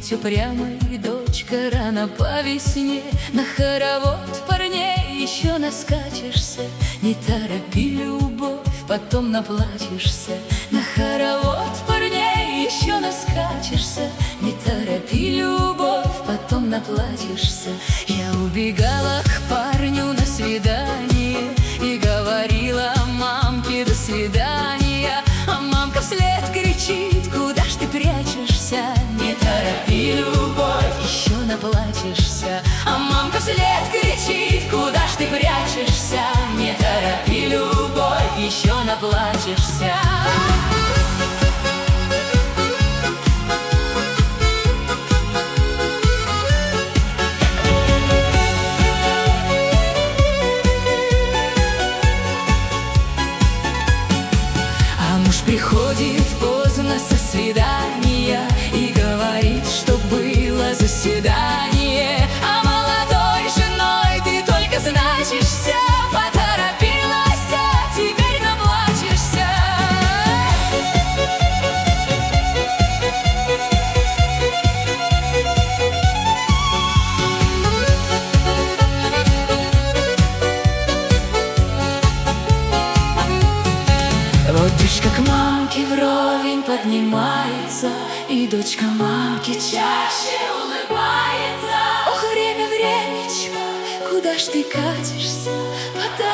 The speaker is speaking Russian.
быть упрямой, дочка, рано по весне. На хоровод парней еще наскачешься. Не торопи любовь, потом наплачешься. На хоровод парней еще наскачешься. Не торопи любовь, потом наплачешься. Я убегала к парню на свидание и говорила мамке до свидания. А мамка вслед кричит: куда ж ты прячешься? Не торопи любовь, еще наплачешься. А мамка вслед кричит: куда ж ты прячешься? Не торопи любовь, еще наплачешься. Приходит поздно со свидания и говорит, что было заседание. А молодой женой ты только значишься. Поторопилась, а теперь наплачешься. Вот дочка к мамке вровень поднимается, и дочка мамке чаще улыбается. Ох, время, времечко, куда ж ты катишься?